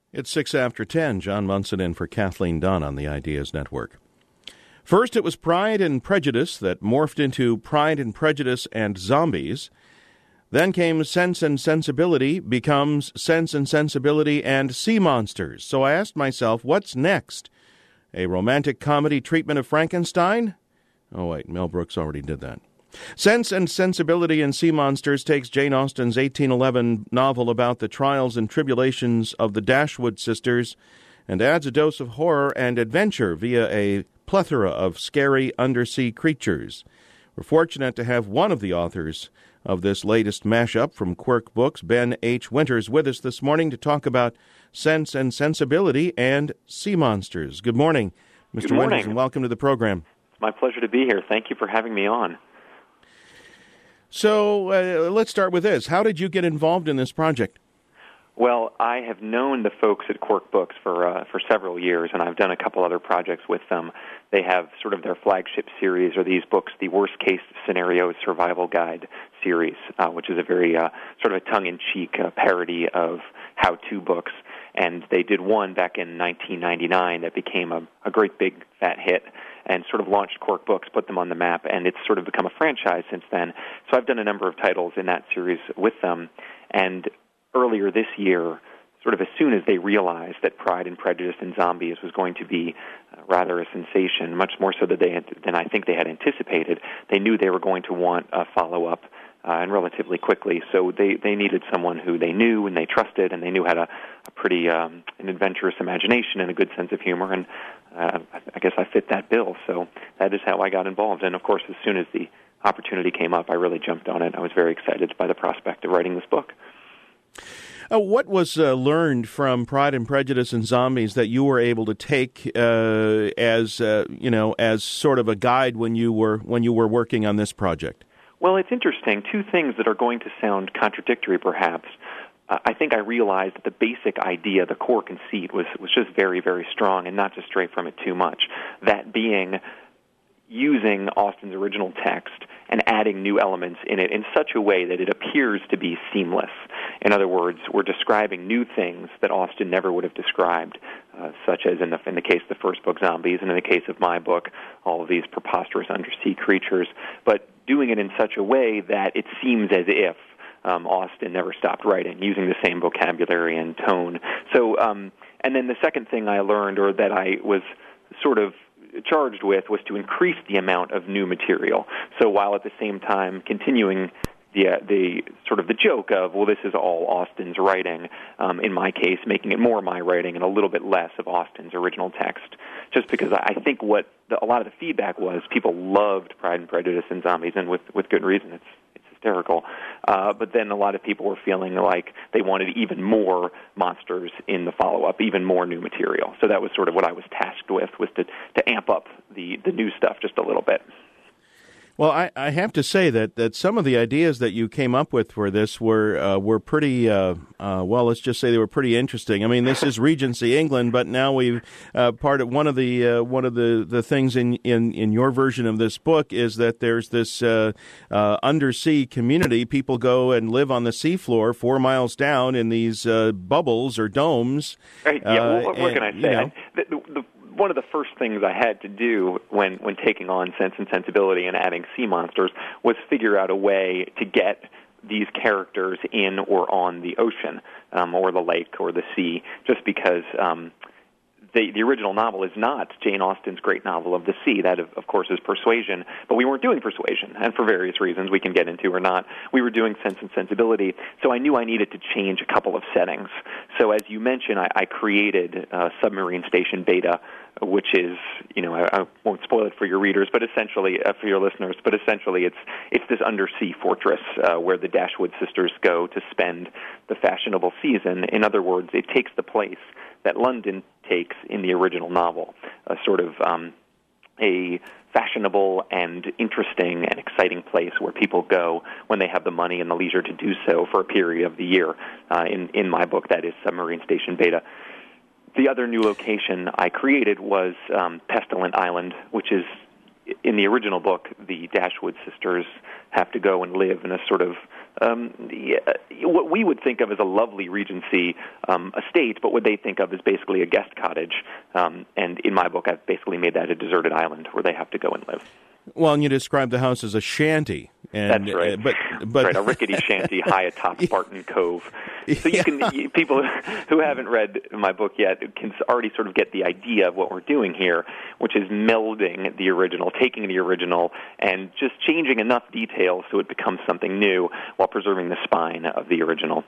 It's 6 after 10. John Munson in for Kathleen Dunn on the Ideas Network. First, it was Pride and Prejudice that morphed into Pride and Prejudice and Zombies. Then came Sense and Sensibility becomes Sense and Sensibility and Sea Monsters. So I asked myself, what's next? A romantic comedy treatment of Frankenstein? Oh, wait, Mel Brooks already did that. Sense and Sensibility and Sea Monsters takes Jane Austen's 1811 novel about the trials and tribulations of the Dashwood sisters and adds a dose of horror and adventure via a plethora of scary undersea creatures. We're fortunate to have one of the authors of this latest mashup from Quirk Books, Ben H. Winters, with us this morning to talk about Sense and Sensibility and Sea Monsters. Good morning, Mr. Winters, and welcome to the program. It's my pleasure to be here. Thank you for having me on. So let's start with this. How did you get involved in this project? Well, I have known the folks at Quirk Books for several years, and I've done a couple other projects with them. They have sort of their flagship series are these books, the Worst Case Scenario Survival Guide series, which is a very sort of a tongue-in-cheek parody of how-to books. And they did one back in 1999 that became a great big fat hit and sort of launched Quirk Books, put them on the map, and it's sort of become a franchise since then. So I've done a number of titles in that series with them. And earlier this year, sort of as soon as they realized that Pride and Prejudice and Zombies was going to be rather a sensation, much more so than I think they had anticipated, they knew they were going to want a follow-up and relatively quickly. So they needed someone who they knew and they trusted, and they knew had a pretty an adventurous imagination and a good sense of humor, and I guess I fit that bill. So that is how I got involved. And, of course, as soon as the opportunity came up, I really jumped on it. I was very excited by the prospect of writing this book. What was learned from Pride and Prejudice and Zombies that you were able to take as sort of a guide when you were working on this project? Well, it's interesting. Two things that are going to sound contradictory, perhaps. I think I realized that the basic idea, the core conceit, was just very, very strong and not to stray from it too much. That being using Austen's original text and adding new elements in it in such a way that it appears to be seamless. In other words, we're describing new things that Austen never would have described, such as in the case of the first book, Zombies, and in the case of my book, all of these preposterous undersea creatures, but doing it in such a way that it seems as if Austen never stopped writing, using the same vocabulary and tone. So, and then the second thing I learned, or that I was sort of charged with, was to increase the amount of new material. So while at the same time continuing the sort of the joke of, well, this is all Austen's writing, in my case, making it more my writing and a little bit less of Austen's original text, just because I think a lot of the feedback was people loved Pride and Prejudice and Zombies, and with good reason. It's hysterical. But then a lot of people were feeling like they wanted even more monsters in the follow-up, even more new material. So that was sort of what I was tasked with, was to amp up the new stuff just a little bit. Well, I have to say that some of the ideas that you came up with for this were pretty let's just say they were pretty interesting. I mean, this is Regency England, but now we've part of one of the things in your version of this book is that there's this undersea community. People go and live on the seafloor 4 miles down in these bubbles or domes. Yeah, what can I say? One of the first things I had to do when taking on Sense and Sensibility and adding sea monsters was figure out a way to get these characters in or on the ocean or the lake or the sea, just because the original novel is not Jane Austen's great novel of the sea. That, of course, is Persuasion, but we weren't doing Persuasion, and for various reasons we can get into or not. We were doing Sense and Sensibility, so I knew I needed to change a couple of settings. So as you mentioned, I created Submarine Station Beta, which is, I won't spoil it for your readers, but essentially, for your listeners, but essentially it's this undersea fortress where the Dashwood sisters go to spend the fashionable season. In other words, it takes the place that London takes in the original novel, a sort of a fashionable and interesting and exciting place where people go when they have the money and the leisure to do so for a period of the year. In my book, that is Submarine Station Beta. The other new location I created was Pestilent Island, which is, in the original book, the Dashwood sisters have to go and live in a sort of what we would think of as a lovely Regency estate, but what they think of as basically a guest cottage. And in my book, I've basically made that a deserted island where they have to go and live. Well, and you describe the house as a shanty. And, that's right. But right, a rickety shanty high atop Spartan Cove. So people who haven't read my book yet can already sort of get the idea of what we're doing here, which is melding the original, taking the original, and just changing enough details so it becomes something new while preserving the spine of the original.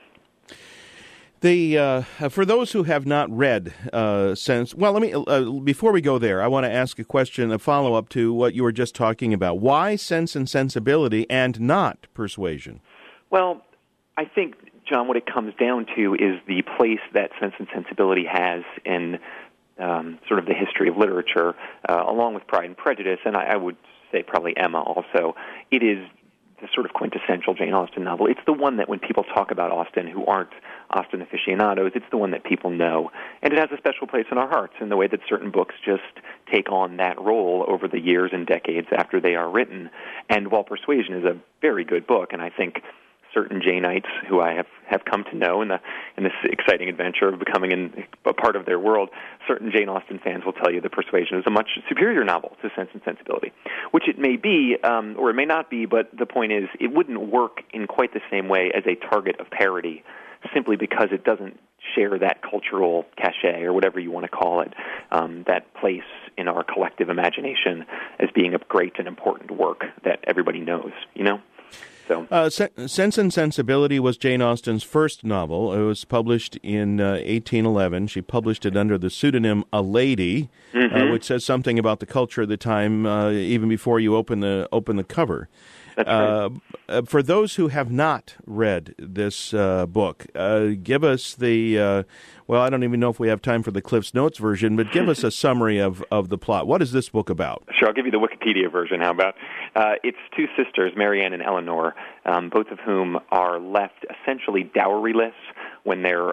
For those who have not read before we go there, I want to ask a question, a follow-up to what you were just talking about. Why Sense and Sensibility and not Persuasion? Well, I think, John, what it comes down to is the place that Sense and Sensibility has in sort of the history of literature, along with Pride and Prejudice, and I would say probably Emma also. It is the sort of quintessential Jane Austen novel. It's the one that when people talk about Austen who aren't Austen aficionados, it's the one that people know. And it has a special place in our hearts in the way that certain books just take on that role over the years and decades after they are written. And while Persuasion is a very good book, and I think certain Janeites who I have come to know in this exciting adventure of becoming a part of their world, certain Jane Austen fans will tell you that Persuasion is a much superior novel to Sense and Sensibility, which it may be, or it may not be, but the point is it wouldn't work in quite the same way as a target of parody, simply because it doesn't share that cultural cachet, or whatever you want to call it, that place in our collective imagination as being a great and important work that everybody knows, you know? So. Sense and Sensibility was Jane Austen's first novel. It was published in 1811. She published it under the pseudonym A Lady, which says something about the culture of the time, even before you open the cover. That's right. For those who have not read this book, give us the, I don't even know if we have time for the Cliff's Notes version, but give us a summary of the plot. What is this book about? Sure, I'll give you the Wikipedia version. How about? It's two sisters, Marianne and Eleanor, both of whom are left essentially doweryless when their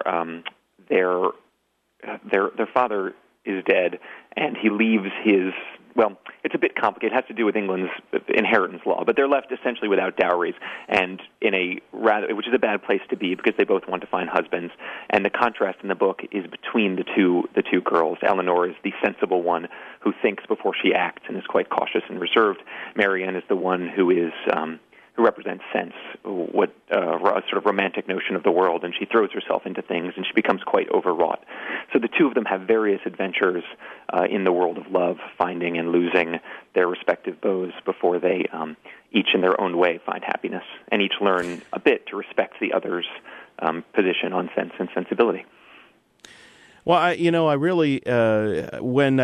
father is dead, and he leaves his. Well, it's a bit complicated. It has to do with England's inheritance law, but they're left essentially without dowries, and which is a bad place to be because they both want to find husbands. And the contrast in the book is between the two girls. Eleanor is the sensible one who thinks before she acts and is quite cautious and reserved. Marianne is the one who represents sense, what a sort of romantic notion of the world, and she throws herself into things, and she becomes quite overwrought. So the two of them have various adventures in the world of love, finding and losing their respective beaux before they each in their own way find happiness, and each learn a bit to respect the other's position on sense and sensibility. Well, I really when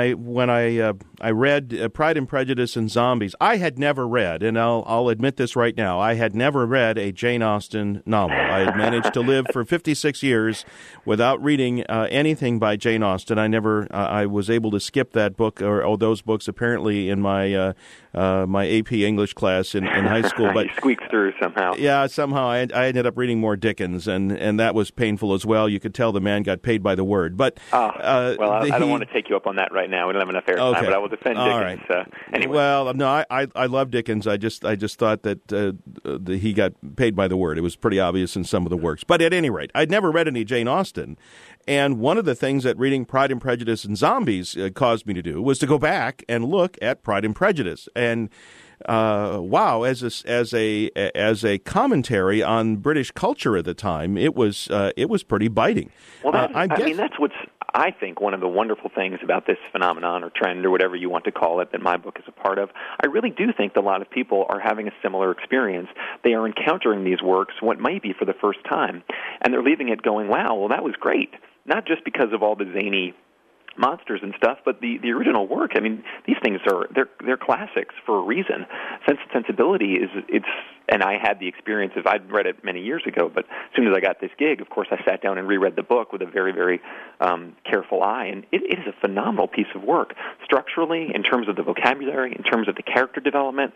I read Pride and Prejudice and Zombies, I had never read, and I'll admit this right now, I had never read a Jane Austen novel. I had managed to live for 56 years without reading anything by Jane Austen. I was able to skip that book or those books apparently in my my AP English class in high school. But you squeaked through somehow. Yeah, somehow I ended up reading more Dickens, and that was painful as well. You could tell the man got paid by the word. But I don't want to take you up on that right now. We don't have enough airtime, but I will defend Dickens. All right. Anyway. Well, no, I love Dickens. I just thought that he got paid by the word. It was pretty obvious in some of the works. But at any rate, I'd never read any Jane Austen. And one of the things that reading Pride and Prejudice and Zombies caused me to do was to go back and look at Pride and Prejudice. And wow, as a commentary on British culture at the time, it was pretty biting. Well, that's what's, I think, one of the wonderful things about this phenomenon or trend or whatever you want to call it that my book is a part of. I really do think that a lot of people are having a similar experience. They are encountering these works, what might be for the first time, and they're leaving it going, wow, well, that was great. Not just because of all the zany monsters and stuff, but the original work. I mean, these things they're classics for a reason. Sense and Sensibility and I had the experience of, I'd read it many years ago, but as soon as I got this gig, of course, I sat down and reread the book with a very, very careful eye, and it is a phenomenal piece of work. Structurally, in terms of the vocabulary, in terms of the character development,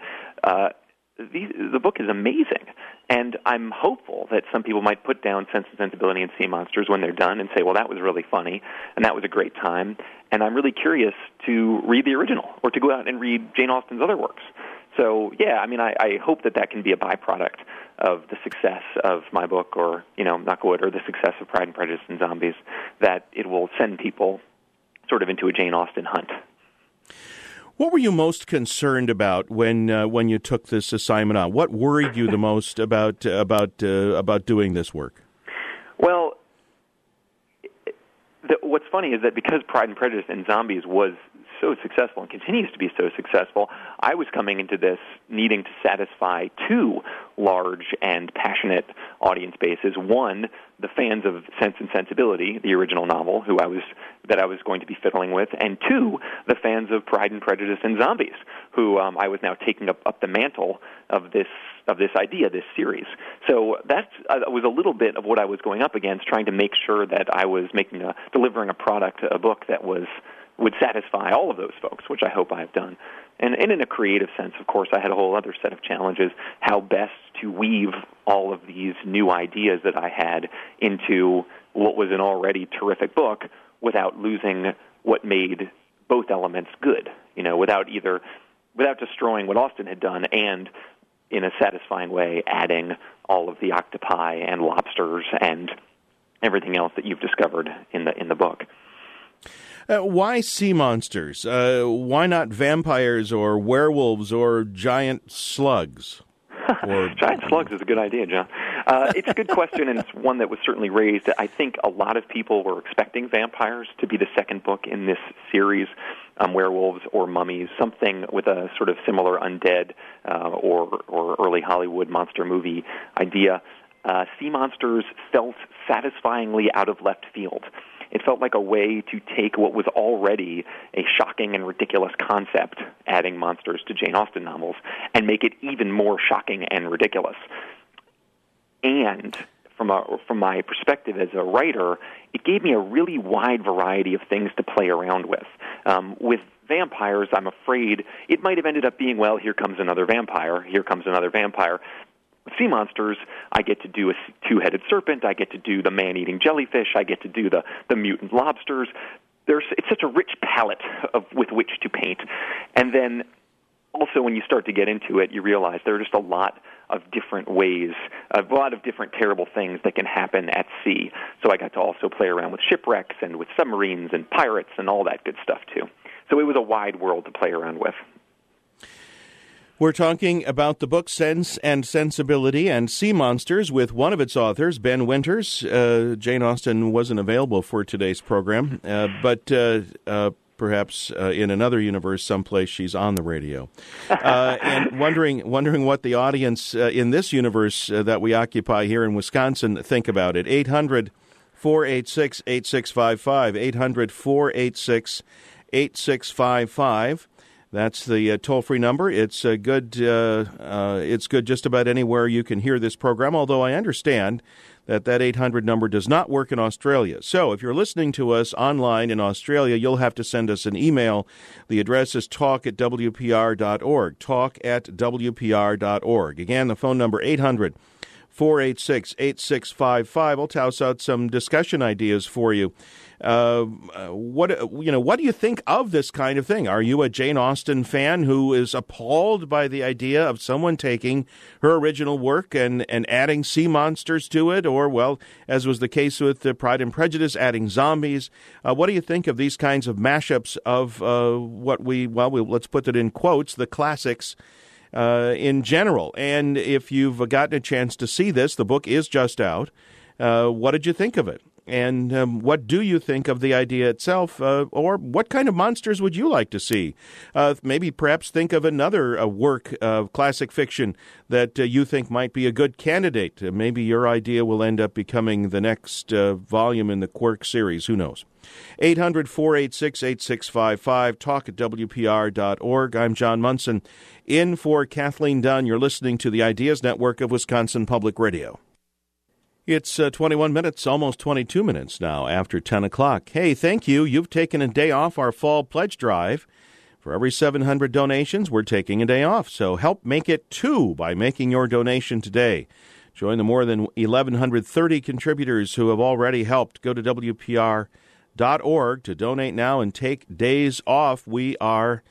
the book is amazing, and I'm hopeful that some people might put down Sense and Sensibility and Sea Monsters when they're done and say, well, that was really funny, and that was a great time, and I'm really curious to read the original or to go out and read Jane Austen's other works. So, yeah, I mean, I hope that can be a byproduct of the success of my book, or, knock wood, or the success of Pride and Prejudice and Zombies, that it will send people sort of into a Jane Austen hunt. What were you most concerned about when you took this assignment on? What worried you the most about doing this work? Well, what's funny is that because Pride and Prejudice and Zombies was so successful and continues to be so successful, I was coming into this needing to satisfy two large and passionate audience bases. One, the fans of Sense and Sensibility, the original novel, that I was going to be fiddling with, and two, the fans of Pride and Prejudice and Zombies, who I was now taking up the mantle of this idea, this series. So that was a little bit of what I was going up against, trying to make sure that I was delivering a book that would satisfy all of those folks, which I hope I've done. And in a creative sense, of course, I had a whole other set of challenges, how best to weave all of these new ideas that I had into what was an already terrific book without losing what made both elements good, without destroying what Austen had done and, in a satisfying way, adding all of the octopi and lobsters and everything else that you've discovered in the book. Why sea monsters? Why not vampires or werewolves or giant slugs? Giant slugs is a good idea, John. It's a good question, and it's one that was certainly raised. I think a lot of people were expecting vampires to be the second book in this series, werewolves or mummies, something with a sort of similar undead or early Hollywood monster movie idea. Sea monsters felt satisfyingly out of left field. It felt like a way to take what was already a shocking and ridiculous concept, adding monsters to Jane Austen novels, and make it even more shocking and ridiculous. And from my perspective as a writer, it gave me a really wide variety of things to play around with. With vampires, I'm afraid it might have ended up being, well, here comes another vampire, here comes another vampire. With sea monsters, I get to do a two-headed serpent, I get to do the man-eating jellyfish, I get to do the mutant lobsters. It's such a rich palette with which to paint. And then also when you start to get into it, you realize there are just a lot of different ways, a lot of different terrible things that can happen at sea. So I got to also play around with shipwrecks and with submarines and pirates and all that good stuff too. So it was a wide world to play around with. We're talking about the book Sense and Sensibility and Sea Monsters with one of its authors, Ben Winters. Jane Austen wasn't available for today's program, but perhaps in another universe someplace she's on the radio. And wondering what the audience in this universe that we occupy here in Wisconsin think about it. 800-486-8655, 800-486-8655. That's the toll-free number. It's good. It's good just about anywhere you can hear this program, although I understand that 800 number does not work in Australia. So if you're listening to us online in Australia, you'll have to send us an email. The address is talk@wpr.org, talk@wpr.org. Again, the phone number 800-486-8655. I'll toss out some discussion ideas for you. What do you think of this kind of thing? Are you a Jane Austen fan who is appalled by the idea of someone taking her original work and adding sea monsters to it? Or, well, as was the case with Pride and Prejudice, adding zombies? What do you think of these kinds of mashups of let's put it in quotes, the classics in general? And if you've gotten a chance to see this, the book is just out. What did you think of it? And what do you think of the idea itself, or what kind of monsters would you like to see? Maybe perhaps think of another work of classic fiction that you think might be a good candidate. Maybe your idea will end up becoming the next volume in the Quirk series. Who knows? 800-486-8655, talk@wpr.org. I'm John Munson, in for Kathleen Dunn. You're listening to the Ideas Network of Wisconsin Public Radio. It's 21 minutes, almost 22 minutes now after 10 o'clock. Hey, thank you. You've taken a day off our fall pledge drive. For every 700 donations, we're taking a day off. So help make it 2 by making your donation today. Join the more than 1,130 contributors who have already helped. Go to WPR.org to donate now and take days off. We are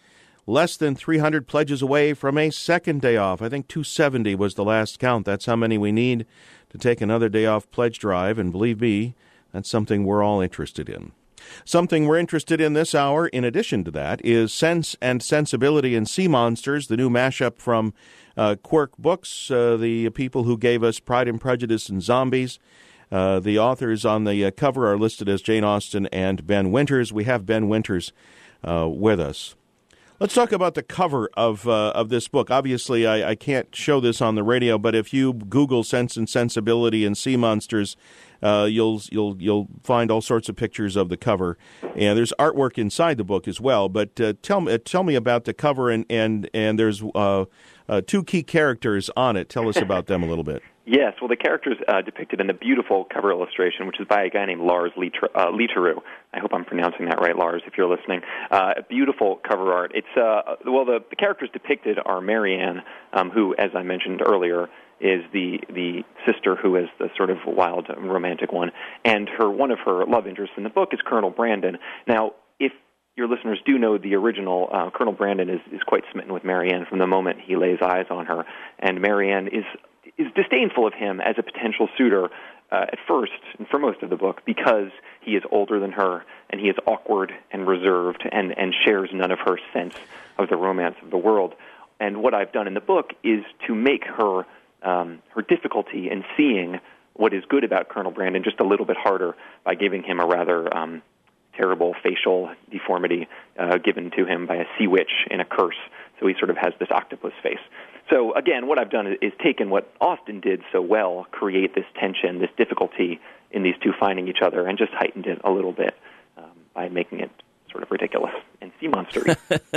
less than 300 pledges away from a second day off. I think 270 was the last count. That's how many we need to take another day off pledge drive, and believe me, that's something we're all interested in. Something we're interested in this hour, in addition to that, is Sense and Sensibility and Sea Monsters, the new mashup from Quirk Books, the people who gave us Pride and Prejudice and Zombies. The authors on the cover are listed as Jane Austen and Ben Winters. We have Ben Winters with us. Let's talk about the cover of this book. Obviously, I can't show this on the radio, but if you Google Sense and Sensibility and Sea Monsters, you'll find all sorts of pictures of the cover, and there's artwork inside the book as well. But tell me about the cover, and there's two key characters on it. Tell us about them a little bit. Yes, well, the characters depicted in the beautiful cover illustration, which is by a guy named Lars Leteroux. I hope I'm pronouncing that right, Lars, if you're listening. Beautiful cover art. It's the characters depicted are Marianne, who, as I mentioned earlier, is the sister who is the sort of wild romantic one, and one of her love interests in the book is Colonel Brandon. Now, if your listeners do know the original, Colonel Brandon is quite smitten with Marianne from the moment he lays eyes on her, and Marianne is disdainful of him as a potential suitor at first and for most of the book because he is older than her and he is awkward and reserved and shares none of her sense of the romance of the world. And what I've done in the book is to make her difficulty in seeing what is good about Colonel Brandon just a little bit harder by giving him a rather terrible facial deformity given to him by a sea witch in a curse. So he sort of has this octopus face. So, again, what I've done is taken what Austen did so well, create this tension, this difficulty in these two finding each other, and just heightened it a little bit by making it sort of ridiculous and sea monsters.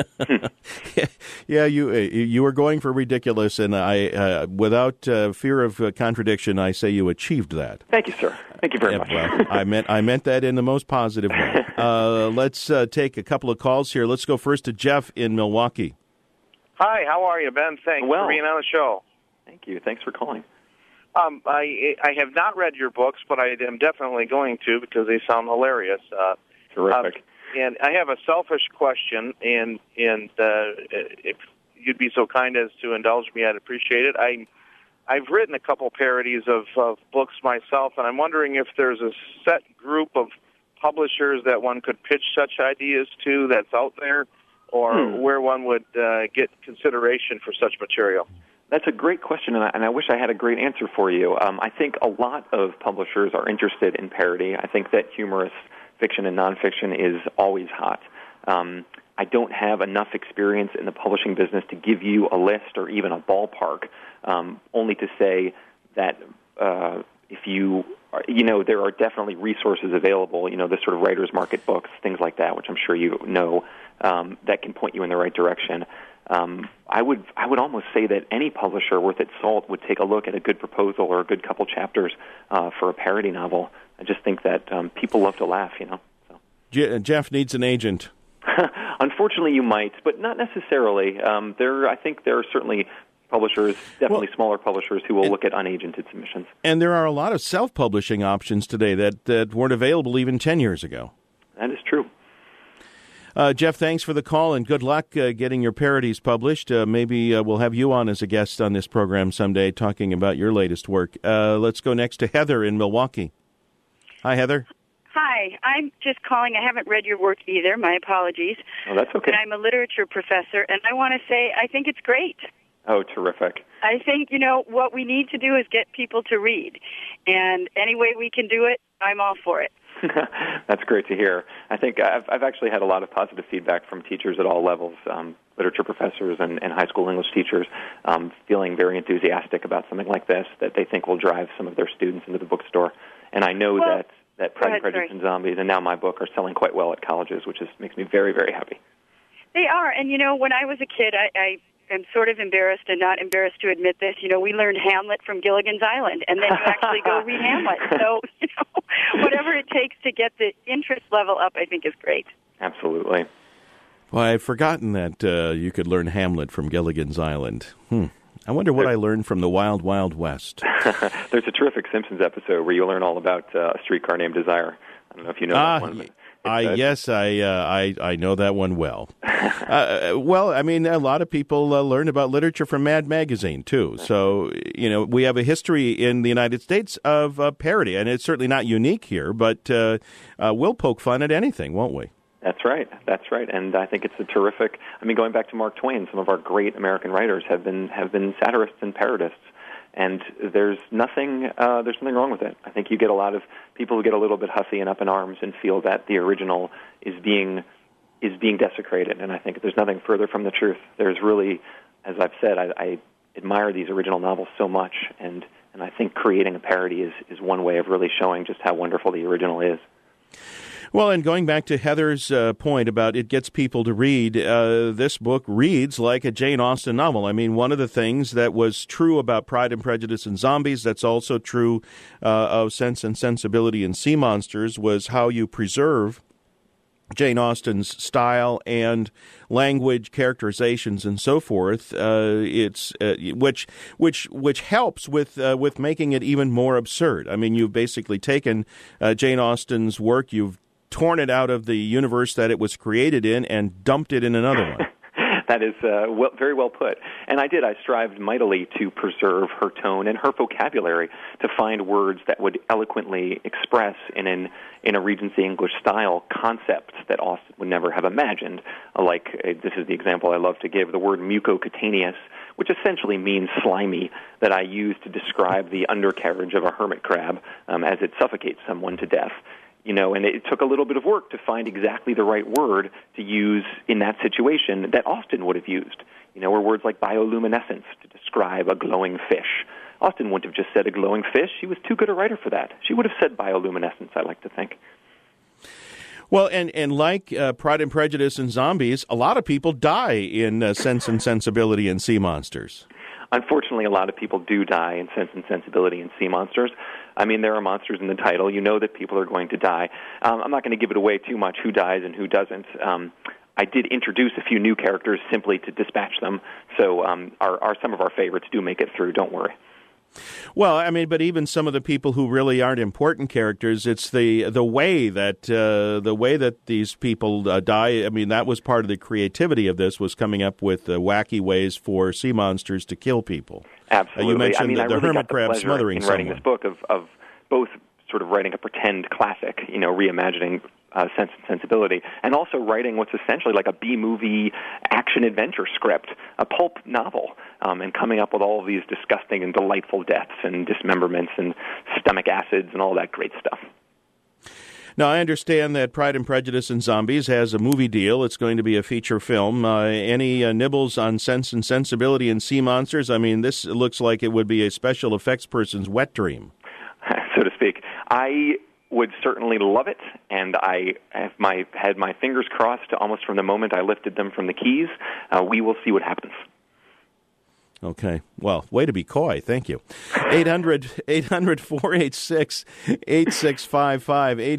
Yeah, you were going for ridiculous, and I, without fear of contradiction, I say you achieved that. Thank you, sir. Thank you very much. Well, I meant that in the most positive way. Let's take a couple of calls here. Let's go first to Jeff in Milwaukee. Hi, how are you, Ben? Thanks for being on the show. Thank you. Thanks for calling. I have not read your books, but I am definitely going to because they sound hilarious. Terrific. And I have a selfish question, and if you'd be so kind as to indulge me, I'd appreciate it. I've written a couple parodies of books myself, and I'm wondering if there's a set group of publishers that one could pitch such ideas to that's out there, or where one would get consideration for such material. That's a great question, and I wish I had a great answer for you. I think a lot of publishers are interested in parody. I think that humorous fiction and nonfiction is always hot. I don't have enough experience in the publishing business to give you a list or even a ballpark, only to say that if there are definitely resources available, the sort of writer's market books, things like that, which I'm sure you know, that can point you in the right direction. I would almost say that any publisher worth its salt would take a look at a good proposal or a good couple chapters for a parody novel. I just think that people love to laugh, So. Jeff needs an agent. Unfortunately, you might, but not necessarily. I think there are certainly publishers, definitely smaller publishers, who will look at unagented submissions. And there are a lot of self-publishing options today that weren't available even 10 years ago. That is true. Jeff, thanks for the call, and good luck getting your parodies published. Maybe we'll have you on as a guest on this program someday talking about your latest work. Let's go next to Heather in Milwaukee. Hi, Heather. Hi, I'm just calling. I haven't read your work either. My apologies. Oh, that's okay. And I'm a literature professor, and I want to say I think it's great. Oh, terrific. I think, what we need to do is get people to read. And any way we can do it, I'm all for it. That's great to hear. I think I've actually had a lot of positive feedback from teachers at all levels, literature professors and high school English teachers, feeling very enthusiastic about something like this that they think will drive some of their students into the bookstore. And I know that Pride and Prejudice and Zombies and now my book are selling quite well at colleges, which makes me very, very happy. They are. And, when I was a kid, I am sort of embarrassed and not embarrassed to admit this. We learned Hamlet from Gilligan's Island, and then you actually go read Hamlet. So, whatever it takes to get the interest level up, I think is great. Absolutely. Well, I've forgotten that you could learn Hamlet from Gilligan's Island. I wonder what I learned from the Wild, Wild West. There's a terrific Simpsons episode where you learn all about A Streetcar Named Desire. I don't know if you know that one. I know that one well. Well, I mean, a lot of people learn about literature from Mad Magazine, too. So, we have a history in the United States of parody, and it's certainly not unique here, but we'll poke fun at anything, won't we? That's right. And I think it's a terrific, going back to Mark Twain, some of our great American writers have been satirists and parodists. And there's nothing wrong with it. I think you get a lot of people who get a little bit huffy and up in arms and feel that the original is being desecrated. And I think there's nothing further from the truth. There's really, as I've said, I admire these original novels so much, and I think creating a parody is one way of really showing just how wonderful the original is. Well, and going back to Heather's point about it gets people to read, this book reads like a Jane Austen novel. I mean, one of the things that was true about Pride and Prejudice and Zombies, that's also true of Sense and Sensibility and Sea Monsters, was how you preserve Jane Austen's style and language, characterizations, and so forth. Which helps with making it even more absurd. I mean, you've basically taken Jane Austen's work, you've torn it out of the universe that it was created in, and dumped it in another one. That is very well put. And I strived mightily to preserve her tone and her vocabulary, to find words that would eloquently express in a Regency English style concepts that Austen would never have imagined. Like, this is the example I love to give, the word mucocutaneous, which essentially means slimy, that I use to describe the undercarriage of a hermit crab as it suffocates someone to death. And it took a little bit of work to find exactly the right word to use in that situation that Austen would have used. Or words like bioluminescence to describe a glowing fish. Austen wouldn't have just said a glowing fish. She was too good a writer for that. She would have said bioluminescence, I like to think. Well, and like Pride and Prejudice and Zombies, a lot of people die in Sense and Sensibility and Sea Monsters. Unfortunately, a lot of people do die in Sense and Sensibility and Sea Monsters. I mean, there are monsters in the title. You know that people are going to die. I'm not going to give it away too much, who dies and who doesn't. I did introduce a few new characters simply to dispatch them, so some of our favorites do make it through, don't worry. Well, I mean, but even some of the people who really aren't important characters, it's the way that these people die. I mean, that was part of the creativity of this, was coming up with wacky ways for sea monsters to kill people. Absolutely. You mentioned I the really hermit crab smothering someone. Writing this book of both sort of writing a pretend classic, reimagining Sense and Sensibility, and also writing what's essentially like a B-movie action-adventure script, a pulp novel, and coming up with all of these disgusting and delightful deaths and dismemberments and stomach acids and all that great stuff. Now, I understand that Pride and Prejudice and Zombies has a movie deal. It's going to be a feature film. Any nibbles on Sense and Sensibility and Sea Monsters? I mean, this looks like it would be a special effects person's wet dream. So to speak. I would certainly love it, and I have had my fingers crossed almost from the moment I lifted them from the keys. We will see what happens. Okay. Well, way to be coy. Thank you. 800-486-8655.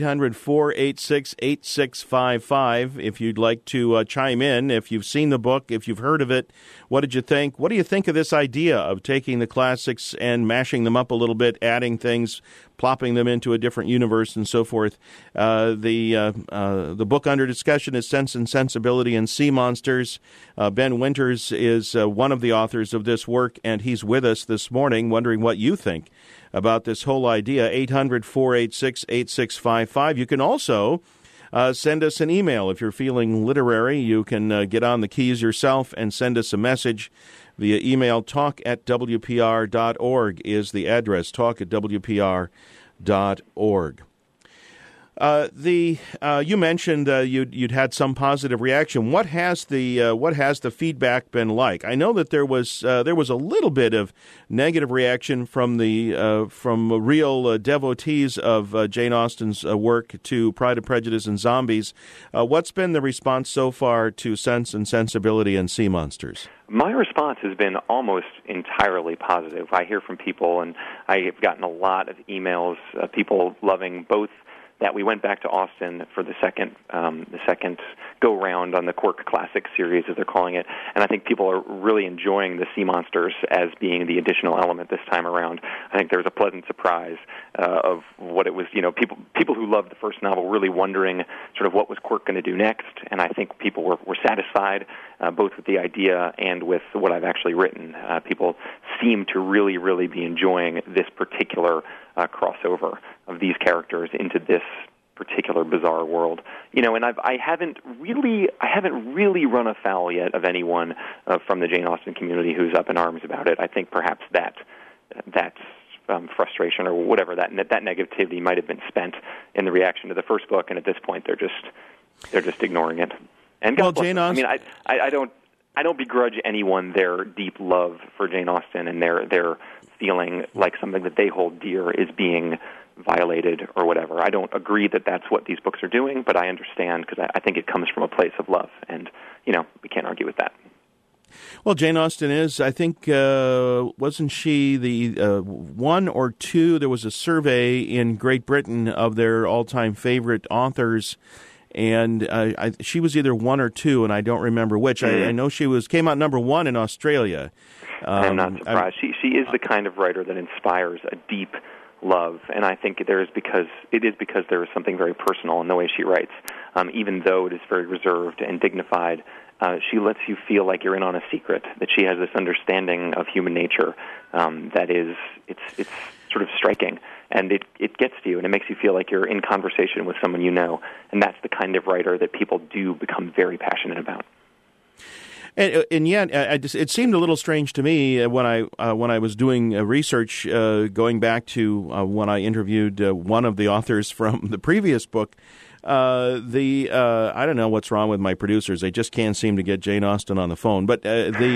800-486-8655. If you'd like to chime in, if you've seen the book, if you've heard of it, what did you think? What do you think of this idea of taking the classics and mashing them up a little bit, adding things, plopping them into a different universe and so forth? The book under discussion is Sense and Sensibility and Sea Monsters. Ben Winters is one of the authors of this work, and he's with us this morning wondering what you think about this whole idea. 800-486-8655. You can also send us an email. If you're feeling literary, you can get on the keys yourself and send us a message via email. talk@wpr.org is the address, talk@wpr.org. You mentioned you'd had some positive reaction. What has the feedback been like? I know that there was a little bit of negative reaction from real devotees of Jane Austen's work to Pride and Prejudice and Zombies. What's been the response so far to Sense and Sensibility and Sea Monsters? My response has been almost entirely positive. I hear from people, and I have gotten a lot of emails, people loving both that we went back to Austin for the second go-round on the Quirk Classic series, as they're calling it. And I think people are really enjoying the sea monsters as being the additional element this time around. I think there was a pleasant surprise of what it was. People who loved the first novel really wondering sort of what was Quirk going to do next. And I think people were satisfied both with the idea and with what I've actually written. People seem to really, really be enjoying this particular crossover of these characters into this particular bizarre world. And I haven't really run afoul yet of anyone from the Jane Austen community who's up in arms about it. I think perhaps that's frustration or whatever, that negativity might have been spent in the reaction to the first book, and at this point they're just ignoring it. And well, Jane Austen, I don't begrudge anyone their deep love for Jane Austen and their feeling like something that they hold dear is being violated or whatever. I don't agree that that's what these books are doing, but I understand because I think it comes from a place of love, and we can't argue with that. Well, Jane Austen is, I think, wasn't she the one or two? There was a survey in Great Britain of their all-time favorite authors, and she was either one or two, and I don't remember which. I know she came out number one in Australia. I'm not surprised. She is the kind of writer that inspires a deep love, and I think it is because there is something very personal in the way she writes. Even though it is very reserved and dignified, she lets you feel like you're in on a secret, that she has this understanding of human nature that is, it's sort of striking, and it gets to you, and it makes you feel like you're in conversation with someone you know, and that's the kind of writer that people do become very passionate about. And yet, it seemed a little strange to me when I was doing research, going back to when I interviewed one of the authors from the previous book. I don't know what's wrong with my producers; they just can't seem to get Jane Austen on the phone. But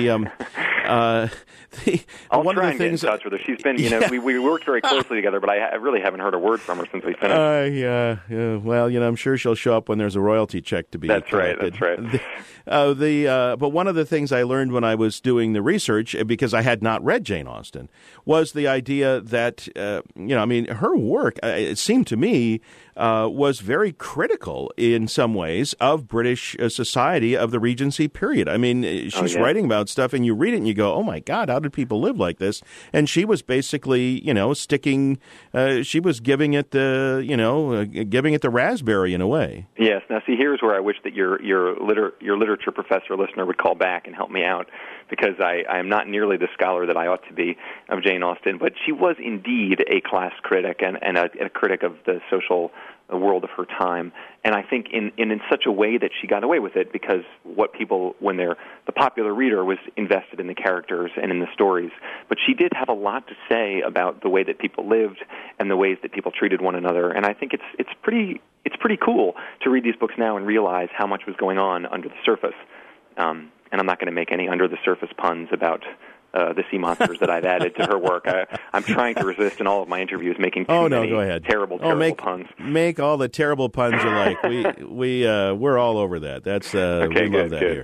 I'll one try of the and things, get in touch with her. She's been, we worked very closely together, but I really haven't heard a word from her since we finished. Yeah. Well, I'm sure she'll show up when there's a royalty check to be collected. That's right. But one of the things I learned when I was doing the research, because I had not read Jane Austen, was the idea that her work, it seemed to me, was very critical in some ways of British society of the Regency period. I mean, she's writing about stuff, and you read it and you go, "Oh my God, how did people live like this?" And she was basically, sticking. She was giving it the raspberry in a way. Yes. Now, see, here's where I wish that your literature professor listener would call back and help me out, because I am not nearly the scholar that I ought to be of Jane Austen. But she was indeed a class critic and a critic of the social world of her time, and I think in such a way that she got away with it, because the popular reader was invested in the characters and in the stories, but she did have a lot to say about the way that people lived and the ways that people treated one another, and I think it's pretty cool to read these books now and realize how much was going on under the surface. And I'm not going to make any under the surface puns about the sea monsters that I've added to her work. I'm trying to resist in all of my interviews making too many terrible puns. Make all the terrible puns you like. We're all over that. That's okay, we love that good.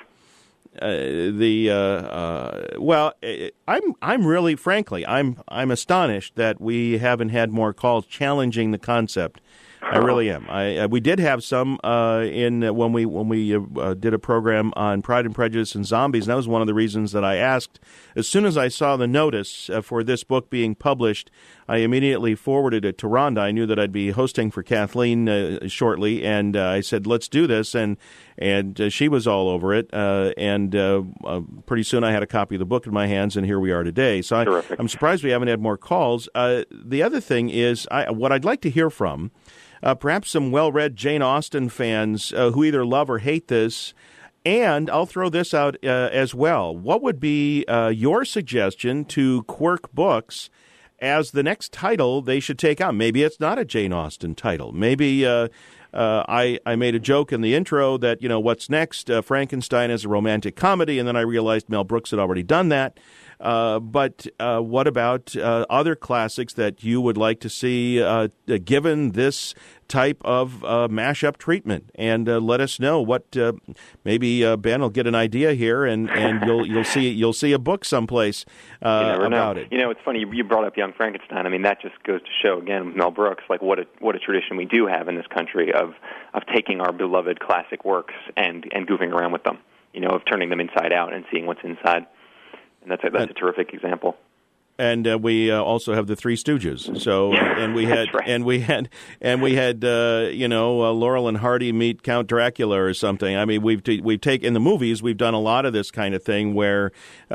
Here. I'm really, frankly, I'm astonished that we haven't had more calls challenging the concept. I really am. We did have some when we did a program on Pride and Prejudice and Zombies, and that was one of the reasons that I asked. As soon as I saw the notice for this book being published, I immediately forwarded it to Rhonda. I knew that I'd be hosting for Kathleen shortly, and I said, "Let's do this," and she was all over it. And pretty soon I had a copy of the book in my hands, and here we are today. So I'm surprised we haven't had more calls. The other thing is, what I'd like to hear from perhaps some well-read Jane Austen fans who either love or hate this. And I'll throw this out as well. What would be your suggestion to Quirk Books as the next title they should take on? Maybe it's not a Jane Austen title. Maybe I made a joke in the intro that, what's next? Frankenstein is a romantic comedy, and then I realized Mel Brooks had already done that. But what about other classics that you would like to see given this type of mashup treatment, and let us know what. Maybe Ben will get an idea here, and you'll see a book someplace about it. You know, it's funny you brought up Young Frankenstein. I mean, that just goes to show again with Mel Brooks, like what a tradition we do have in this country of taking our beloved classic works and goofing around with them. You know, of turning them inside out and seeing what's inside, and that's a terrific example. And we also have the Three Stooges. So, and we had, right. and we had, Laurel and Hardy meet Count Dracula or something. I mean, we've taken in the movies. We've done a lot of this kind of thing where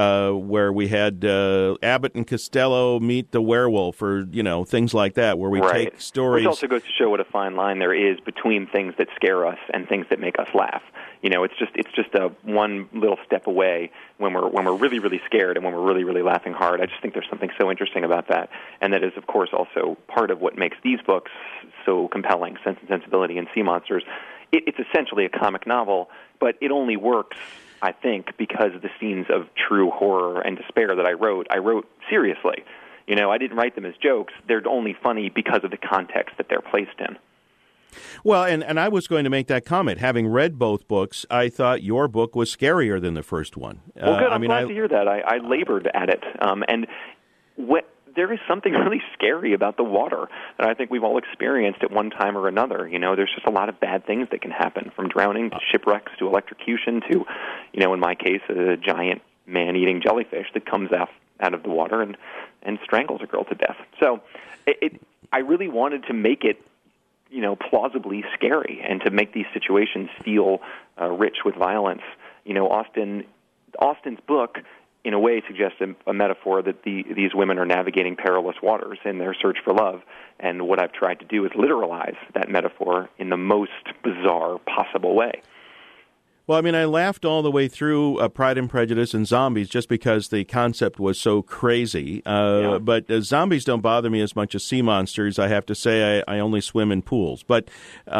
we had Abbott and Costello meet the werewolf, or things like that, where we take stories. Which also goes to show what a fine line there is between things that scare us and things that make us laugh. You know, it's just a one little step away when we're really, really scared and when we're really, really laughing hard. I just think there's something so interesting about that, and that is, of course, also part of what makes these books so compelling. Sense and Sensibility and Sea Monsters. It's essentially a comic novel, but it only works, I think, because of the scenes of true horror and despair that I wrote seriously. You know, I didn't write them as jokes. They're only funny because of the context that they're placed in. Well, and I was going to make that comment. Having read both books, I thought your book was scarier than the first one. Well, good. I'm glad to hear that. I labored at it. And there is something really scary about the water that I think we've all experienced at one time or another. You know, there's just a lot of bad things that can happen, from drowning to shipwrecks to electrocution to, in my case, a giant man-eating jellyfish that comes out of the water and strangles a girl to death. So I really wanted to make it plausibly scary, and to make these situations feel rich with violence. You know, Austen's book, in a way, suggests a metaphor that these women are navigating perilous waters in their search for love. And what I've tried to do is literalize that metaphor in the most bizarre possible way. Well, I mean, I laughed all the way through Pride and Prejudice and Zombies just because the concept was so crazy. But zombies don't bother me as much as sea monsters. I have to say I only swim in pools. But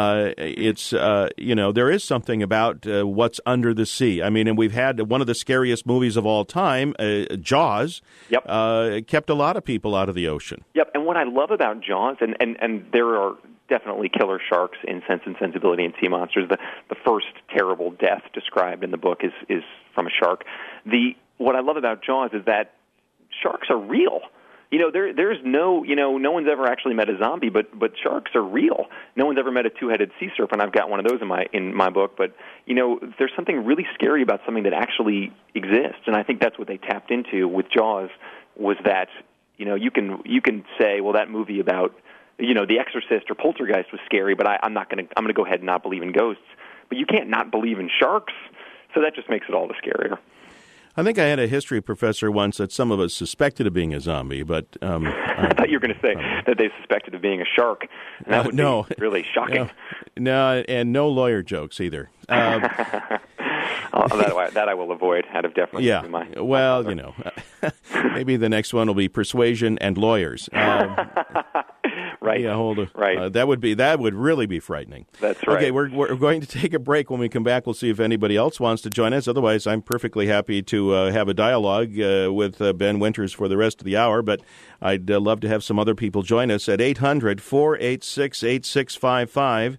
it's, there is something about what's under the sea. I mean, and we've had one of the scariest movies of all time, Jaws, kept a lot of people out of the ocean. Yep, and what I love about Jaws, and there are definitely killer sharks in Sense and Sensibility and Sea Monsters. The first terrible death described in the book is from a shark. What I love about Jaws is that sharks are real. You know, there's no one's ever actually met a zombie, but sharks are real. No one's ever met a two-headed sea serpent. I've got one of those in my book, but there's something really scary about something that actually exists, and I think that's what they tapped into with Jaws. Was that you can say, well, that movie about The Exorcist or Poltergeist was scary, but I'm going to go ahead and not believe in ghosts. But you can't not believe in sharks, so that just makes it all the scarier. I think I had a history professor once that some of us suspected of being a zombie, but I thought you were going to say that they suspected of being a shark, and that would be really shocking. No, and no lawyer jokes either. That I will avoid out of deference. Yeah, well, maybe the next one will be persuasion and lawyers. Right. Yeah, right. That would really be frightening. That's right. Okay, we're going to take a break. When we come back, we'll see if anybody else wants to join us. Otherwise, I'm perfectly happy to have a dialogue with Ben Winters for the rest of the hour. But I'd love to have some other people join us at 800-486-8655.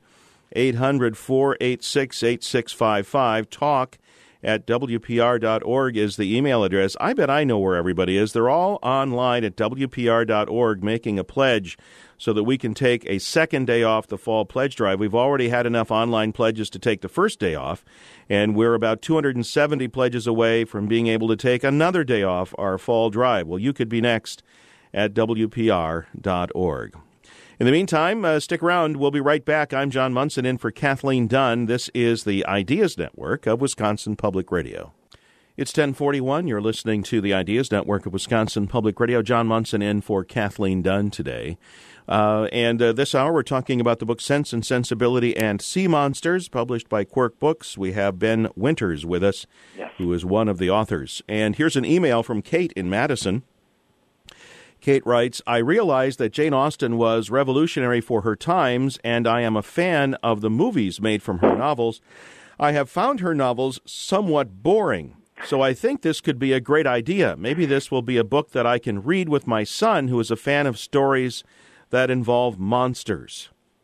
800-486-8655. Talk at WPR.org is the email address. I bet I know where everybody is. They're all online at WPR.org making a pledge so that we can take a second day off the fall pledge drive. We've already had enough online pledges to take the first day off, and we're about 270 pledges away from being able to take another day off our fall drive. Well, you could be next at WPR.org. In the meantime, stick around. We'll be right back. I'm John Munson in for Kathleen Dunn. This is the Ideas Network of Wisconsin Public Radio. It's 10:41. You're listening to the Ideas Network of Wisconsin Public Radio. John Munson in for Kathleen Dunn today. And this hour we're talking about the book Sense and Sensibility and Sea Monsters, published by Quirk Books. We have Ben Winters with us, who is one of the authors. And here's an email from Kate in Madison. Kate writes, I realize that Jane Austen was revolutionary for her times, and I am a fan of the movies made from her novels. I have found her novels somewhat boring, so I think this could be a great idea. Maybe this will be a book that I can read with my son, who is a fan of stories that involve monsters.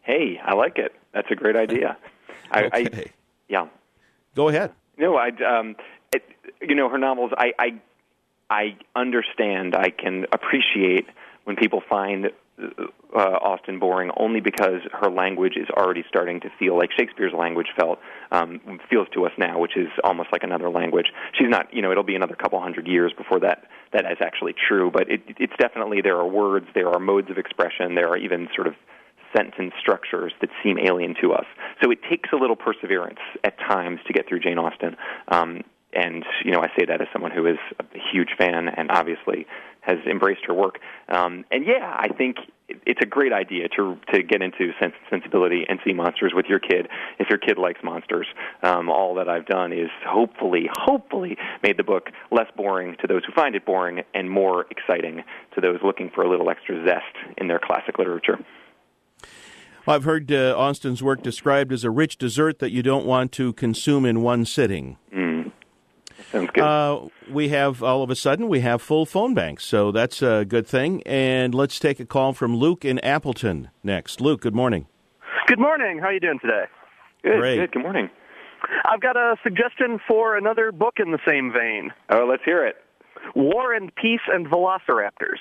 Hey, I like it. That's a great idea. Okay. Yeah. Go ahead. No, her novels, I understand, I can appreciate when people find Austen boring only because her language is already starting to feel like Shakespeare's language feels to us now, which is almost like another language. She's not, it'll be another couple hundred years before that is actually true, but it's definitely, there are words, there are modes of expression, there are even sort of sentence structures that seem alien to us. So it takes a little perseverance at times to get through Jane Austen. And, I say that as someone who is a huge fan and obviously has embraced her work. I think it's a great idea to get into Sense and Sensibility and Sea Monsters with your kid. If your kid likes monsters, all that I've done is hopefully made the book less boring to those who find it boring and more exciting to those looking for a little extra zest in their classic literature. Well, I've heard Austen's work described as a rich dessert that you don't want to consume in one sitting. Sounds good. We have full phone banks, so that's a good thing. And let's take a call from Luke in Appleton next. Luke, good morning. Good morning. How are you doing today? Good. Good morning. I've got a suggestion for another book in the same vein. Oh, let's hear it. War and Peace and Velociraptors.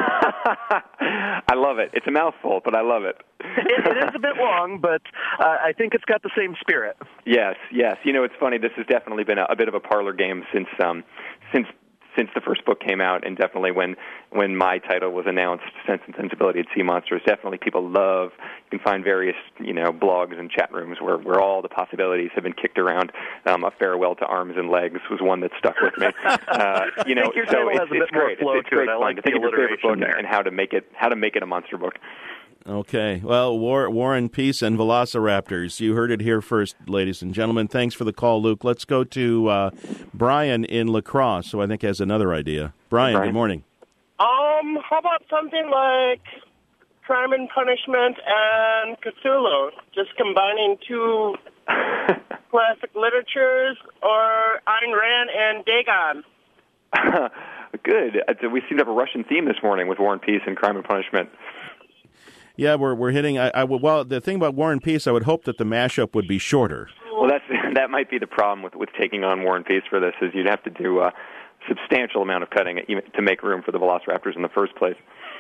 I love it. It's a mouthful, but I love it. It is a bit long, but I think it's got the same spirit. Yes. It's funny. This has definitely been a bit of a parlor game since the first book came out, and definitely when my title was announced, Sense and Sensibility and Sea Monsters, definitely people love. You can find various blogs and chat rooms where all the possibilities have been kicked around. A Farewell to Arms and Legs was one that stuck with me. I think your title has a bit more flow it's to great it. I fun like to the think of your favorite book alliteration there. and how to make it a monster book. Okay. Well, War and Peace and Velociraptors. You heard it here first, ladies and gentlemen. Thanks for the call, Luke. Let's go to Brian in La Crosse, who I think has another idea. Brian, good morning. How about something like Crime and Punishment and Cthulhu? Just combining two classic literatures, or Ayn Rand and Dagon. Good. We seem to have a Russian theme this morning with War and Peace and Crime and Punishment. Yeah, we're hitting. Well, the thing about War and Peace, I would hope that the mashup would be shorter. Well, that might be the problem with taking on War and Peace for this, is you'd have to do a substantial amount of cutting even to make room for the Velociraptors in the first place.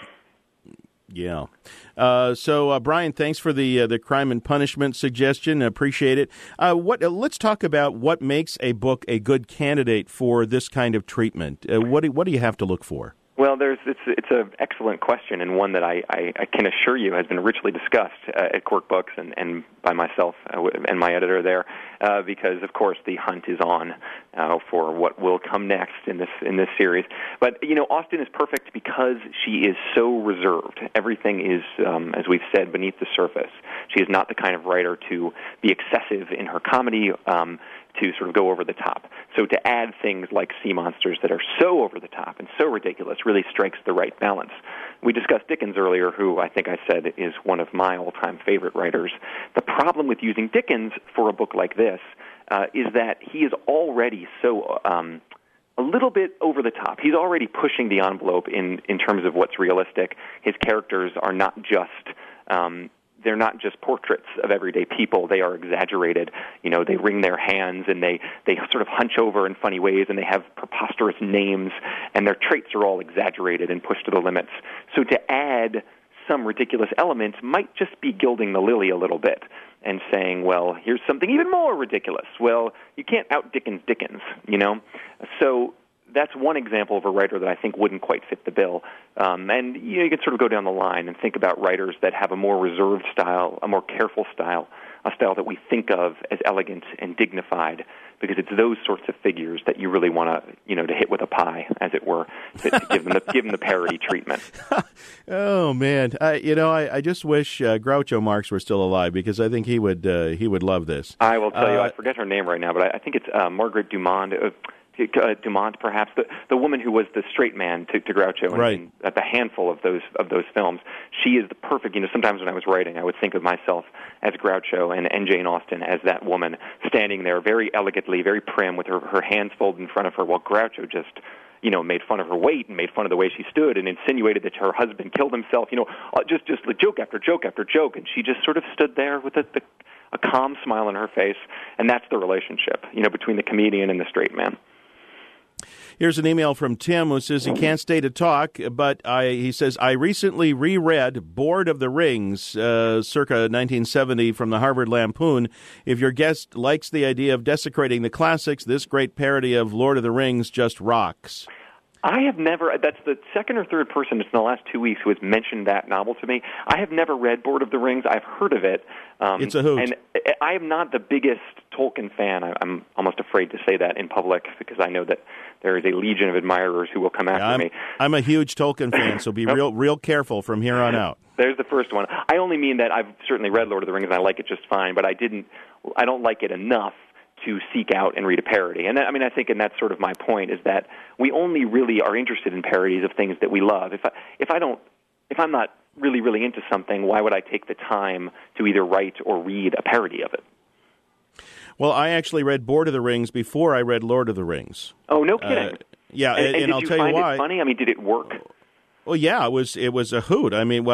Yeah. So, Brian, thanks for the Crime and Punishment suggestion. Appreciate it. Let's talk about what makes a book a good candidate for this kind of treatment. What do you have to look for? Well, it's an excellent question, and one that I can assure you has been richly discussed at Quirk Books and by myself and my editor there, because of course the hunt is on for what will come next in this series. But Austen is perfect because she is so reserved. Everything is, as we've said, beneath the surface. She is not the kind of writer to be excessive in her comedy, to sort of go over the top. So to add things like sea monsters that are so over the top and so ridiculous really strikes the right balance. We discussed Dickens earlier, who I think I said is one of my all-time favorite writers. The problem with using Dickens for a book like this is that he is already so a little bit over the top. He's already pushing the envelope in terms of what's realistic. His characters are not just they're not just portraits of everyday people. They are exaggerated. They wring their hands and they sort of hunch over in funny ways, and they have preposterous names, and their traits are all exaggerated and pushed to the limits. So to add some ridiculous element might just be gilding the lily a little bit and saying, well, here's something even more ridiculous. Well, you can't out-Dickens Dickens, So that's one example of a writer that I think wouldn't quite fit the bill. And you can sort of go down the line and think about writers that have a more reserved style, a more careful style, a style that we think of as elegant and dignified, because it's those sorts of figures that you really want to hit with a pie, as it were, to give them the parody treatment. Oh man, I just wish Groucho Marx were still alive, because I think he would love this. I will tell you, I forget her name right now, but I think it's Margaret Dumont. Dumont, perhaps the woman who was the straight man to Groucho, right. in the handful of those films. She is the perfect. Sometimes when I was writing, I would think of myself as Groucho and Jane Austen as that woman standing there very elegantly, very prim, with her hands folded in front of her, while Groucho just made fun of her weight and made fun of the way she stood and insinuated that her husband killed himself, just joke after joke after joke. And she just sort of stood there with a calm smile on her face. And that's the relationship, between the comedian and the straight man. Here's an email from Tim who says he can't stay to talk, but he says, I recently reread Board of the Rings, circa 1970 from the Harvard Lampoon. If your guest likes the idea of desecrating the classics, this great parody of Lord of the Rings just rocks. I have never, that's the second or third person just in the last 2 weeks who has mentioned that novel to me. I have never read Board of the Rings. I've heard of it. It's a hoot. And I am not the biggest Tolkien fan. I'm almost afraid to say that in public because I know that there is a legion of admirers who will come after me. I'm a huge Tolkien fan, so be real careful from here on out. There's the first one. I only mean that I've certainly read Lord of the Rings and I like it just fine, but I don't like it enough to seek out and read a parody. And I think, and that's sort of my point, is that we only really are interested in parodies of things that we love. If I'm not really, really into something, why would I take the time to either write or read a parody of it? Well, I actually read Board of the Rings before I read Lord of the Rings. Oh, no kidding. Yeah, and I'll tell you why. Did you find it funny? Did it work? Well, yeah, it was a hoot.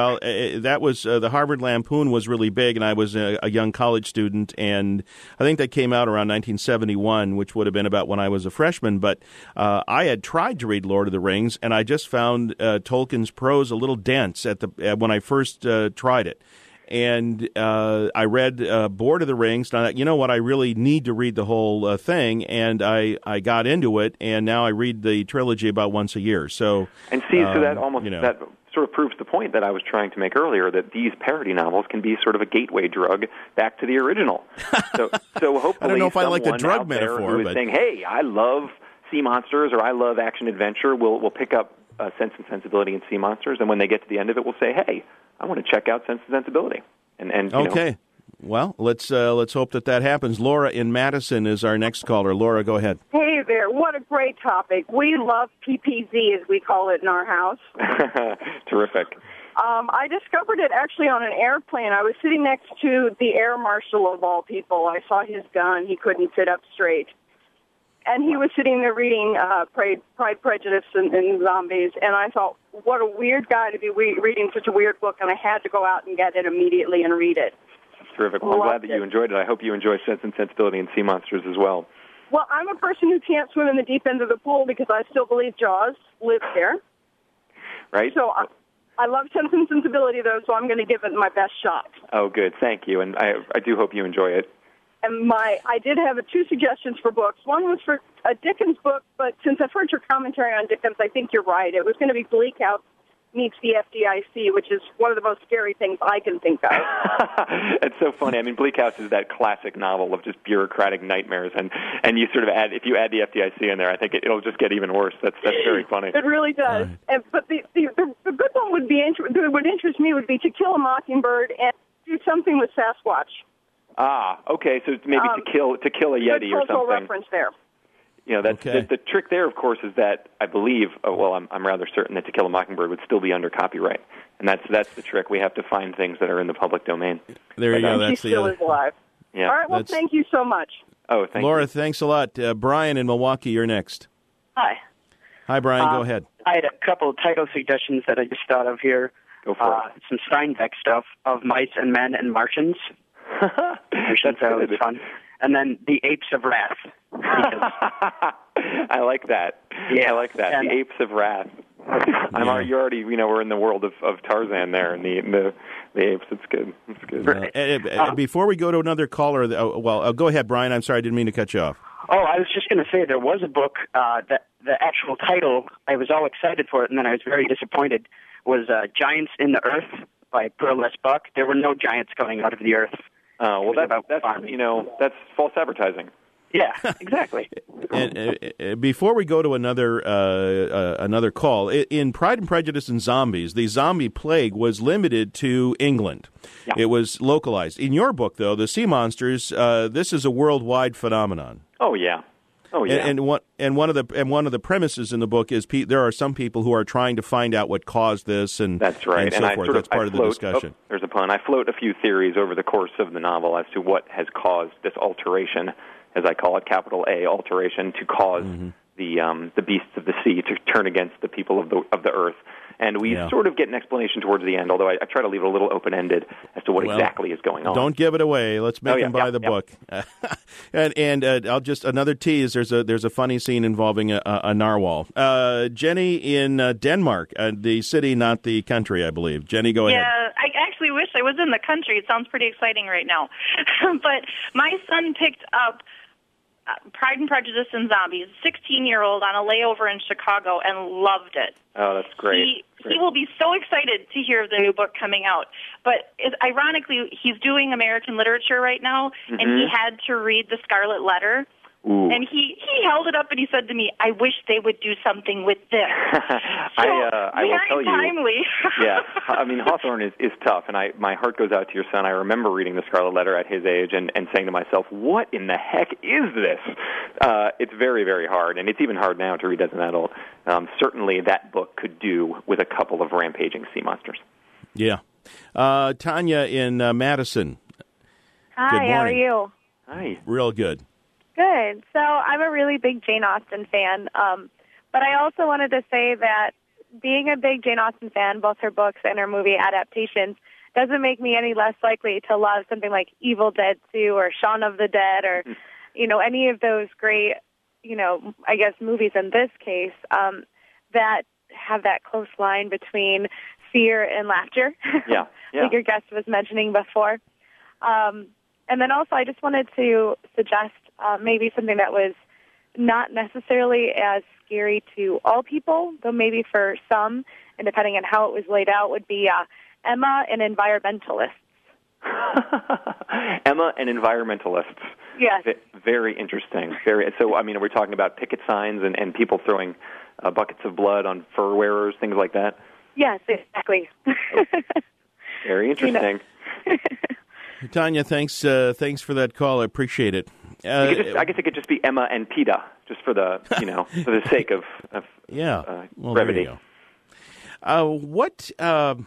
That was the Harvard Lampoon was really big, and I was a young college student, and I think that came out around 1971, which would have been about when I was a freshman. But I had tried to read Lord of the Rings, and I just found Tolkien's prose a little dense when I first tried it. And I read Board of the Rings. And I thought, you know what, I really need to read the whole thing. And I got into it, and now I read the trilogy about once a year. So that almost that sort of proves the point that I was trying to make earlier, that these parody novels can be sort of a gateway drug back to the original. So hopefully I don't know if I like the drug metaphor, but saying, hey, I love sea monsters or I love action adventure, will pick up Sense and Sensibility and Sea Monsters, and when they get to the end of it, we'll say, hey, I want to check out Sense and Sensibility. And okay. Well, let's hope that happens. Laura in Madison is our next caller. Laura, go ahead. Hey there. What a great topic. We love PPZ, as we call it in our house. Terrific. I discovered it actually on an airplane. I was sitting next to the air marshal of all people. I saw his gun. He couldn't sit up straight. And he was sitting there reading Pride, Prejudice, and Zombies, and I thought, what a weird guy to be reading such a weird book, and I had to go out and get it immediately and read it. That's terrific. Well, I'm glad that you enjoyed it. I hope you enjoy Sense and Sensibility and Sea Monsters as well. Well, I'm a person who can't swim in the deep end of the pool because I still believe Jaws lives there. Right. So I love Sense and Sensibility, though, so I'm going to give it my best shot. Oh, good. Thank you, and I do hope you enjoy it. And I did have two suggestions for books. One was for a Dickens book, but since I've heard your commentary on Dickens, I think you're right. It was going to be Bleak House meets the FDIC, which is one of the most scary things I can think of. It's so funny. Bleak House is that classic novel of just bureaucratic nightmares, and you sort of if you add the FDIC in there, I think it'll just get even worse. That's very funny. It really does. But the good one would interest me would be To Kill a Mockingbird and do something with Sasquatch. Ah, okay. So maybe to kill a Yeti or something. Reference there. That's the trick there, of course, is that I believe, I'm rather certain that To Kill a Mockingbird would still be under copyright, and that's the trick. We have to find things that are in the public domain. There you go. She still is alive. Yeah. All right. Well, thank you so much. Oh, thank you, Laura. Thanks a lot. Brian in Milwaukee, you're next. Hi. Hi, Brian. Go ahead. I had a couple of title suggestions that I just thought of here. Go for it. Some Steinbeck stuff of Mice and Men and Martians. That's was fun. And then The Apes of Wrath. I like that. Yeah, I like that. And The Apes of Wrath. You're already, we're in the world of Tarzan there, and the apes. It's good. It's good. Before we go to another caller, go ahead, Brian. I'm sorry, I didn't mean to cut you off. Oh, I was just going to say there was a book that the actual title, I was all excited for it, and then I was very disappointed, was Giants in the Earth by Burlesque Buck. There were no giants coming out of the earth. Well, that's false advertising. Yeah, exactly. And before we go to another call, in Pride and Prejudice and Zombies, the zombie plague was limited to England. Yeah. It was localized. In your book, though, The Sea Monsters, this is a worldwide phenomenon. Oh yeah. Oh yeah. And one of the premises in the book is there are some people who are trying to find out what caused this, and that's right. And so forth. That's part of the discussion. There's a pun. I float a few theories over the course of the novel as to what has caused this alteration, as I call it, capital A alteration, to cause the beasts of the sea to turn against the people of the earth. And we sort of get an explanation towards the end, although I try to leave it a little open-ended as to what exactly is going on. Don't give it away. Let's make him buy the book. and I'll just another tease. There's a funny scene involving a narwhal. Jenny in Denmark, the city, not the country, I believe. Jenny, go ahead. Yeah, I actually wish I was in the country. It sounds pretty exciting right now. But my son picked up Pride and Prejudice and Zombies, 16-year-old, on a layover in Chicago, and loved it. Oh, that's great. He will be so excited to hear the new book coming out. But ironically, he's doing American literature right now, and he had to read The Scarlet Letter. Ooh. And he held it up and he said to me, "I wish they would do something with this." I will tell you. Timely. Yeah, I mean, Hawthorne is tough, and my heart goes out to your son. I remember reading The Scarlet Letter at his age and saying to myself, what in the heck is this? It's very, very hard, and it's even hard now to read as an adult. Certainly that book could do with a couple of rampaging sea monsters. Yeah. Tanya in Madison. Hi, good morning. How are you? Hi. Real good. Good. So I'm a really big Jane Austen fan, but I also wanted to say that being a big Jane Austen fan, both her books and her movie adaptations, doesn't make me any less likely to love something like Evil Dead 2 or Shaun of the Dead or, any of those great, I guess movies in this case that have that close line between fear and laughter. Yeah. Like your guest was mentioning before. And then also I just wanted to suggest maybe something that was not necessarily as scary to all people, though maybe for some, and depending on how it was laid out, would be Emma and Environmentalists. Emma and Environmentalists. Yes. Very interesting. So, I mean, are we talking about picket signs and people throwing buckets of blood on fur wearers, things like that? Yes, exactly. Very interesting. Tanya, thanks for that call. I appreciate it. I guess it could just be Emma and PETA, just for the for the sake of brevity. There you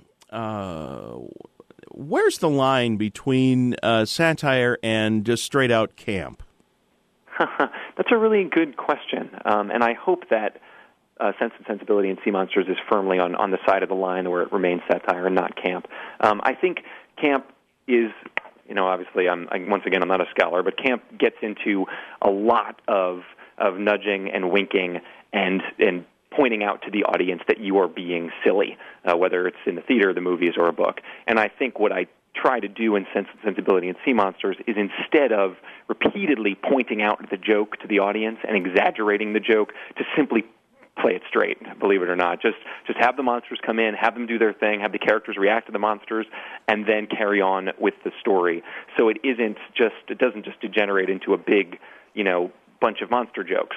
go. Where's the line between satire and just straight out camp? That's a really good question, and I hope that Sense and Sensibility and Sea Monsters is firmly on the side of the line where it remains satire and not camp. I think camp is, obviously, once again, I'm not a scholar, but camp gets into a lot of nudging and winking and pointing out to the audience that you are being silly, whether it's in the theater, the movies, or a book. And I think what I try to do in Sense and Sensibility and Sea Monsters is, instead of repeatedly pointing out the joke to the audience and exaggerating the joke, to simply play it straight, believe it or not. Just have the monsters come in, have them do their thing, have the characters react to the monsters, and then carry on with the story. So it doesn't just degenerate into a big, bunch of monster jokes.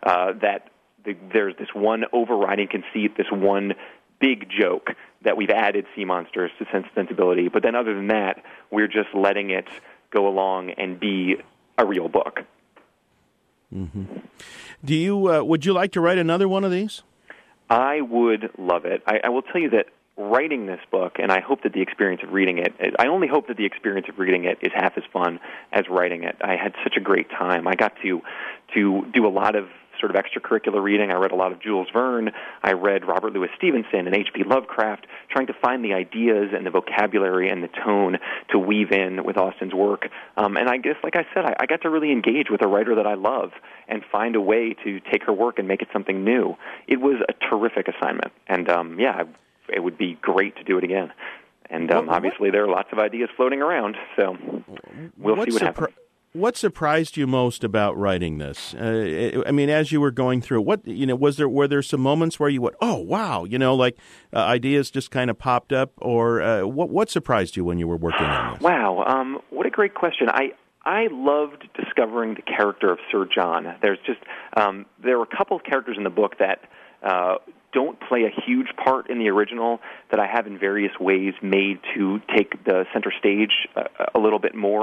There's this one overriding conceit, this one big joke that we've added Sea Monsters to Sense and Sensibility. But then other than that, we're just letting it go along and be a real book. Mm-hmm. Do you? Would you like to write another one of these? I would love it. I will tell you that writing this book, and I hope that the experience of reading it, I only hope that the experience of reading it is half as fun as writing it. I had such a great time. I got to do a lot of sort of extracurricular reading. I read a lot of Jules Verne. I read Robert Louis Stevenson and H.P. Lovecraft, trying to find the ideas and the vocabulary and the tone to weave in with Austen's work. And I guess, like I said, I got to really engage with a writer that I love and find a way to take her work and make it something new. It was a terrific assignment. And, it would be great to do it again. And obviously there are lots of ideas floating around, so we'll see what happens. What surprised you most about writing this? As you were going through, were there some moments where you went, "Oh, wow," ideas just kind of popped up, or what surprised you when you were working on this? Wow, what a great question. I loved discovering the character of Sir John. There's just there were a couple of characters in the book that don't play a huge part in the original that I have in various ways made to take the center stage a little bit more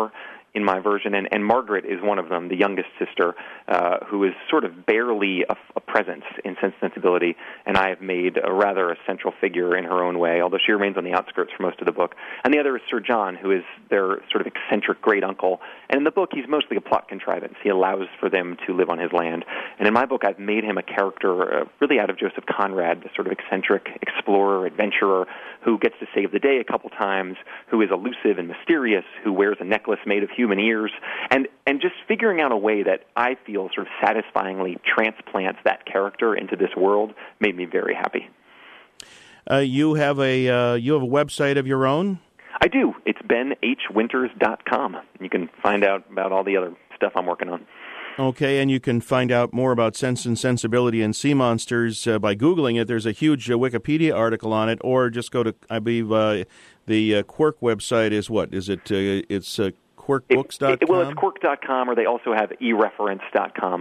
in my version, and Margaret is one of them, the youngest sister, who is sort of barely a presence in Sense and Sensibility, and I have made a rather a central figure in her own way, although she remains on the outskirts for most of the book. And the other is Sir John, who is their sort of eccentric great-uncle, and in the book he's mostly a plot contrivance. He allows for them to live on his land. And in my book I've made him a character really out of Joseph Conrad, the sort of eccentric explorer, adventurer, who gets to save the day a couple times, who is elusive and mysterious, who wears a necklace made of human ears, and just figuring out a way that I feel sort of satisfyingly transplants that character into this world made me very happy. You have a website of your own? I do. It's benhwinters.com. You can find out about all the other stuff I'm working on. Okay, and you can find out more about Sense and Sensibility and Sea Monsters by Googling it. There's a huge Wikipedia article on it, or just go to, I believe, the Quirk website is what? Is it? It's quirkbooks.com? Well, it's quirk.com, or they also have ereference.com,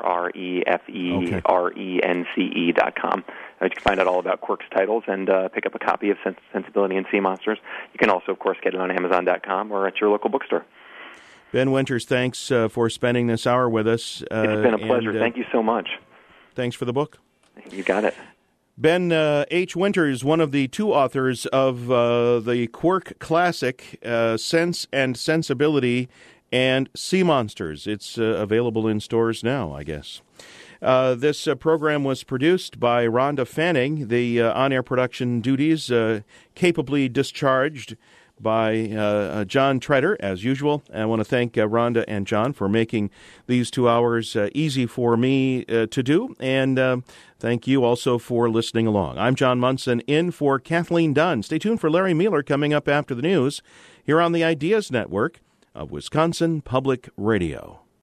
IRREFERENCE.com. You can find out all about Quirk's titles and pick up a copy of Sense and Sensibility and Sea Monsters. You can also, of course, get it on Amazon.com or at your local bookstore. Ben Winters, thanks for spending this hour with us. It's been a pleasure. Thank you so much. Thanks for the book. You got it. Ben H. Winters, one of the two authors of the Quirk classic, Sense and Sensibility and Sea Monsters. It's available in stores now, I guess. This program was produced by Rhonda Fanning. The on-air production duties capably discharged by John Treader, as usual. I want to thank Rhonda and John for making these 2 hours easy for me to do, and thank you also for listening along. I'm John Munson, in for Kathleen Dunn. Stay tuned for Larry Mueller coming up after the news here on the Ideas Network of Wisconsin Public Radio.